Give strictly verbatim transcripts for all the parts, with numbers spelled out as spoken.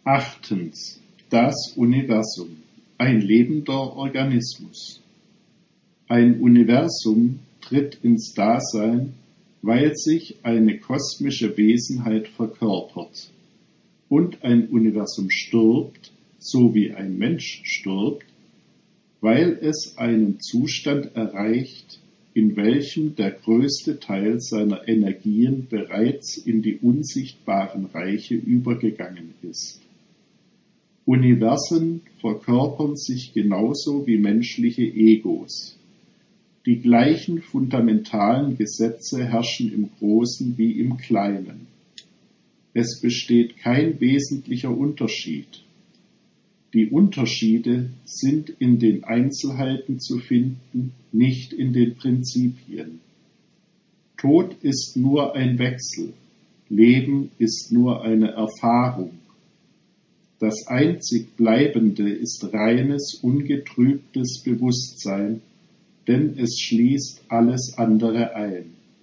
Achtens. Das Universum. Ein lebender Organismus. Ein Universum tritt ins Dasein, weil sich eine kosmische Wesenheit verkörpert. Und ein Universum stirbt, so wie ein Mensch stirbt, weil es einen Zustand erreicht, in welchem der größte Teil seiner Energien bereits in die unsichtbaren Reiche übergegangen ist. Universen verkörpern sich genauso wie menschliche Egos. Die gleichen fundamentalen Gesetze herrschen im Großen wie im Kleinen. Es besteht kein wesentlicher Unterschied. Die Unterschiede sind in den Einzelheiten zu finden, nicht in den Prinzipien. Tod ist nur ein Wechsel, Leben ist nur eine Erfahrung. Das einzig Bleibende ist reines, ungetrübtes Bewusstsein, denn es schließt alles andere ein.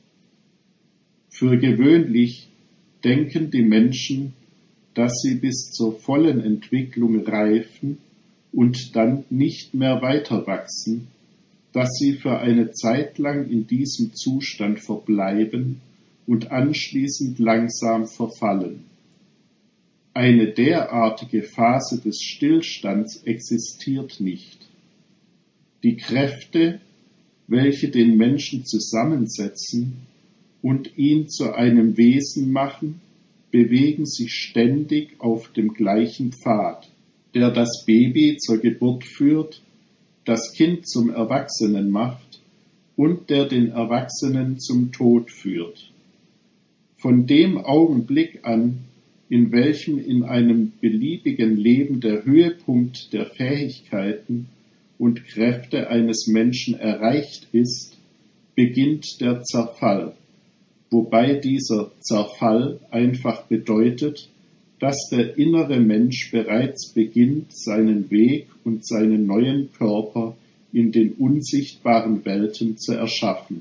Für gewöhnlich denken die Menschen, dass sie bis zur vollen Entwicklung reifen und dann nicht mehr weiter wachsen, dass sie für eine Zeit lang in diesem Zustand verbleiben und anschließend langsam verfallen. Eine derartige Phase des Stillstands existiert nicht. Die Kräfte, welche den Menschen zusammensetzen und ihn zu einem Wesen machen, bewegen sich ständig auf dem gleichen Pfad, der das Baby zur Geburt führt, das Kind zum Erwachsenen macht und der den Erwachsenen zum Tod führt. Von dem Augenblick an, in welchem in einem beliebigen Leben der Höhepunkt der Fähigkeiten und Kräfte eines Menschen erreicht ist, beginnt der Zerfall, wobei dieser Zerfall einfach bedeutet, dass der innere Mensch bereits beginnt, seinen Weg und seinen neuen Körper in den unsichtbaren Welten zu erschaffen.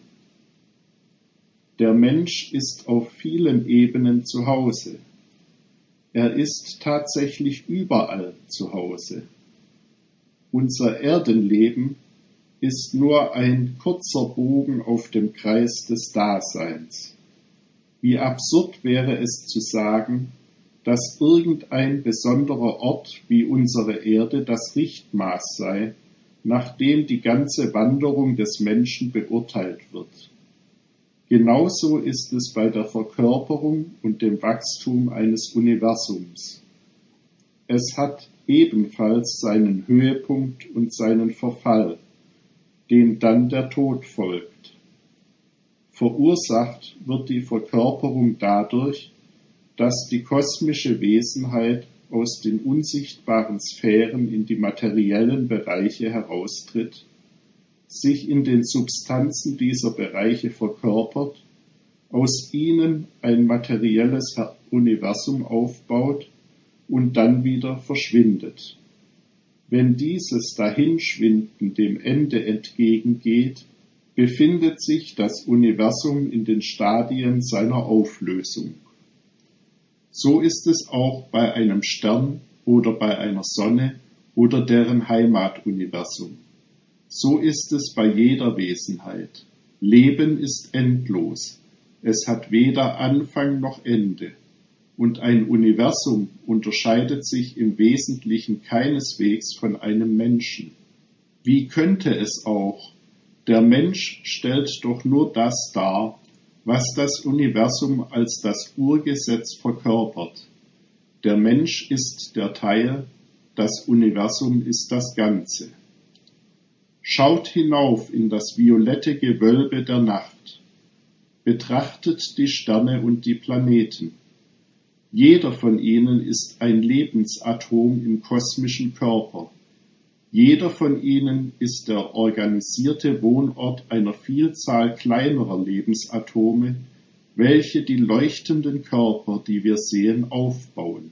Der Mensch ist auf vielen Ebenen zu Hause. Er ist tatsächlich überall zu Hause. Unser Erdenleben ist nur ein kurzer Bogen auf dem Kreis des Daseins. Wie absurd wäre es zu sagen, dass irgendein besonderer Ort wie unsere Erde das Richtmaß sei, nach dem die ganze Wanderung des Menschen beurteilt wird. Genauso ist es bei der Verkörperung und dem Wachstum eines Universums. Es hat ebenfalls seinen Höhepunkt und seinen Verfall, dem dann der Tod folgt. Verursacht wird die Verkörperung dadurch, dass die kosmische Wesenheit aus den unsichtbaren Sphären in die materiellen Bereiche heraustritt, sich in den Substanzen dieser Bereiche verkörpert, aus ihnen ein materielles Universum aufbaut und dann wieder verschwindet. Wenn dieses Dahinschwinden dem Ende entgegengeht, befindet sich das Universum in den Stadien seiner Auflösung. So ist es auch bei einem Stern oder bei einer Sonne oder deren Heimatuniversum. So ist es bei jeder Wesenheit. Leben ist endlos. Es hat weder Anfang noch Ende. Und ein Universum unterscheidet sich im Wesentlichen keineswegs von einem Menschen. Wie könnte es auch? Der Mensch stellt doch nur das dar, was das Universum als das Urgesetz verkörpert. Der Mensch ist der Teil, das Universum ist das Ganze. Schaut hinauf in das violette Gewölbe der Nacht. Betrachtet die Sterne und die Planeten. Jeder von ihnen ist ein Lebensatom im kosmischen Körper. Jeder von ihnen ist der organisierte Wohnort einer Vielzahl kleinerer Lebensatome, welche die leuchtenden Körper, die wir sehen, aufbauen.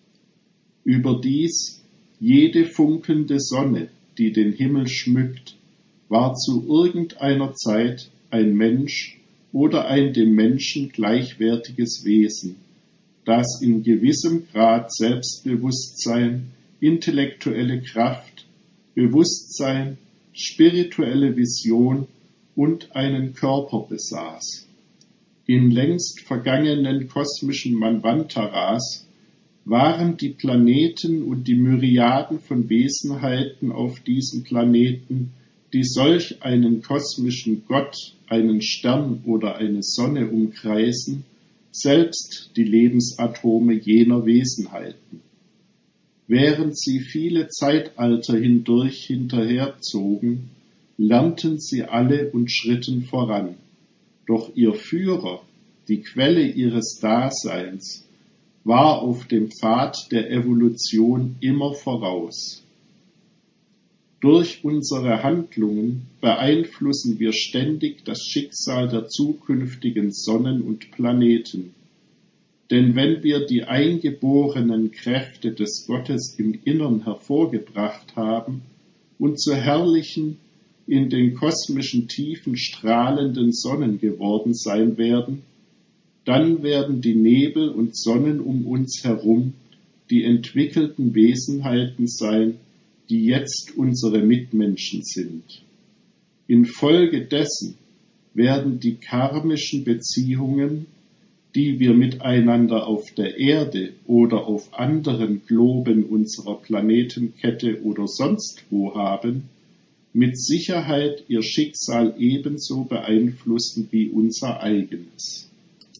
Überdies jede funkelnde Sonne, die den Himmel schmückt, war zu irgendeiner Zeit ein Mensch oder ein dem Menschen gleichwertiges Wesen, das in gewissem Grad Selbstbewusstsein, intellektuelle Kraft, Bewusstsein, spirituelle Vision und einen Körper besaß. In längst vergangenen kosmischen Manvantaras waren die Planeten und die Myriaden von Wesenheiten auf diesem Planeten, die solch einen kosmischen Gott, einen Stern oder eine Sonne umkreisen, selbst die Lebensatome jener Wesenheiten. Während sie viele Zeitalter hindurch hinterherzogen, lernten sie alle und schritten voran. Doch ihr Führer, die Quelle ihres Daseins, war auf dem Pfad der Evolution immer voraus. Durch unsere Handlungen beeinflussen wir ständig das Schicksal der zukünftigen Sonnen und Planeten. Denn wenn wir die eingeborenen Kräfte des Gottes im Innern hervorgebracht haben und zu herrlichen, in den kosmischen Tiefen strahlenden Sonnen geworden sein werden, dann werden die Nebel und Sonnen um uns herum die entwickelten Wesenheiten sein, die jetzt unsere Mitmenschen sind. Infolgedessen werden die karmischen Beziehungen, die wir miteinander auf der Erde oder auf anderen Globen unserer Planetenkette oder sonst wo haben, mit Sicherheit ihr Schicksal ebenso beeinflussen wie unser eigenes.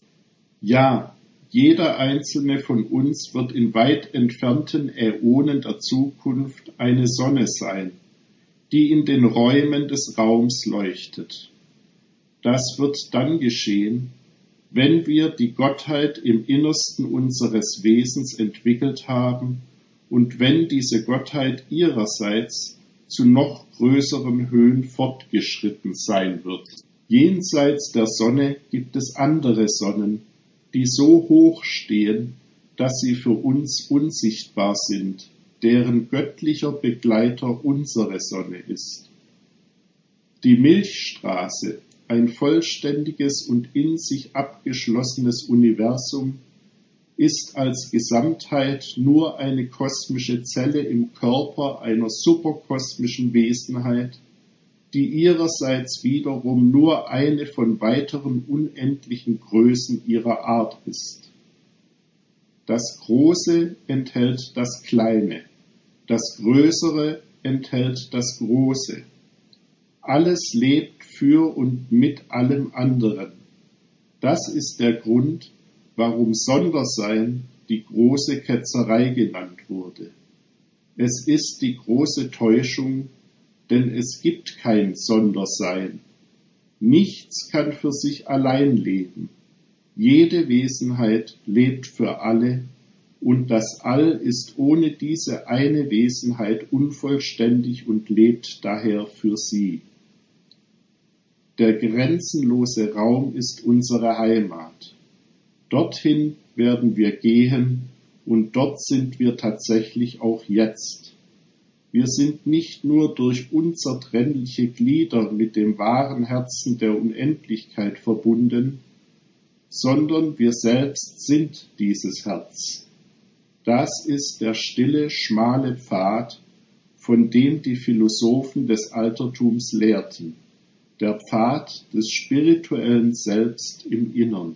Ja, jeder einzelne von uns wird in weit entfernten Äonen der Zukunft eine Sonne sein, die in den Räumen des Raums leuchtet. Das wird dann geschehen, wenn wir die Gottheit im Innersten unseres Wesens entwickelt haben und wenn diese Gottheit ihrerseits zu noch größeren Höhen fortgeschritten sein wird. Jenseits der Sonne gibt es andere Sonnen, die so hoch stehen, dass sie für uns unsichtbar sind, deren göttlicher Begleiter unsere Sonne ist. Die Milchstraße, ein vollständiges und in sich abgeschlossenes Universum, ist als Gesamtheit nur eine kosmische Zelle im Körper einer superkosmischen Wesenheit, die ihrerseits wiederum nur eine von weiteren unendlichen Größen ihrer Art ist. Das Große enthält das Kleine, das Größere enthält das Große. Alles lebt für und mit allem anderen. Das ist der Grund, warum Sondersein die große Ketzerei genannt wurde. Es ist die große Täuschung, denn es gibt kein Sondersein. Nichts kann für sich allein leben. Jede Wesenheit lebt für alle, und das All ist ohne diese eine Wesenheit unvollständig und lebt daher für sie. Der grenzenlose Raum ist unsere Heimat. Dorthin werden wir gehen, und dort sind wir tatsächlich auch jetzt. Wir sind nicht nur durch unzertrennliche Glieder mit dem wahren Herzen der Unendlichkeit verbunden, sondern wir selbst sind dieses Herz. Das ist der stille, schmale Pfad, von dem die Philosophen des Altertums lehrten, der Pfad des spirituellen Selbst im Innern.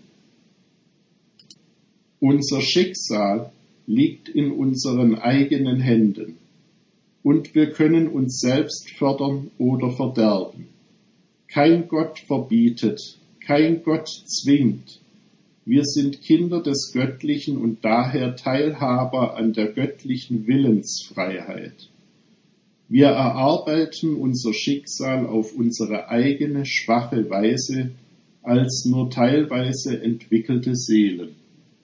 Unser Schicksal liegt in unseren eigenen Händen, und wir können uns selbst fördern oder verderben. Kein Gott verbietet, kein Gott zwingt. Wir sind Kinder des Göttlichen und daher Teilhaber an der göttlichen Willensfreiheit. Wir erarbeiten unser Schicksal auf unsere eigene schwache Weise als nur teilweise entwickelte Seelen.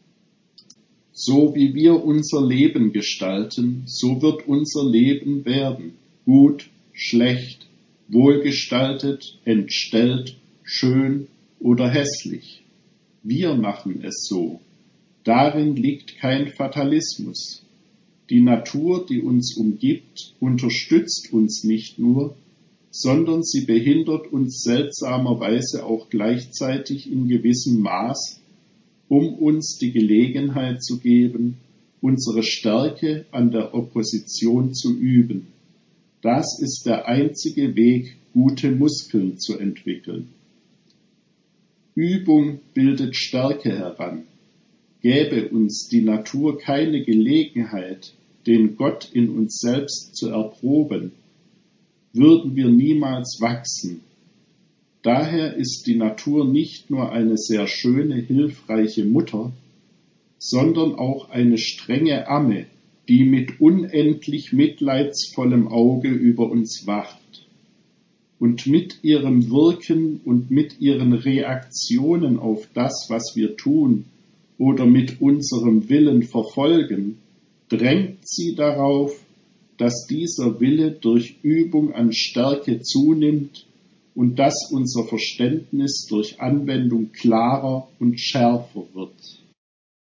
So wie wir unser Leben gestalten, so wird unser Leben werden, gut, schlecht, wohlgestaltet, entstellt, schön oder hässlich. Wir machen es so. Darin liegt kein Fatalismus. Die Natur, die uns umgibt, unterstützt uns nicht nur, sondern sie behindert uns seltsamerweise auch gleichzeitig in gewissem Maß, um uns die Gelegenheit zu geben, unsere Stärke an der Opposition zu üben. Das ist der einzige Weg, gute Muskeln zu entwickeln. Übung bildet Stärke heran. Gäbe uns die Natur keine Gelegenheit, den Gott in uns selbst zu erproben, würden wir niemals wachsen. Daher ist die Natur nicht nur eine sehr schöne, hilfreiche Mutter, sondern auch eine strenge Amme, die mit unendlich mitleidsvollem Auge über uns wacht. Und mit ihrem Wirken und mit ihren Reaktionen auf das, was wir tun oder mit unserem Willen verfolgen, drängt sie darauf, dass dieser Wille durch Übung an Stärke zunimmt und dass unser Verständnis durch Anwendung klarer und schärfer wird.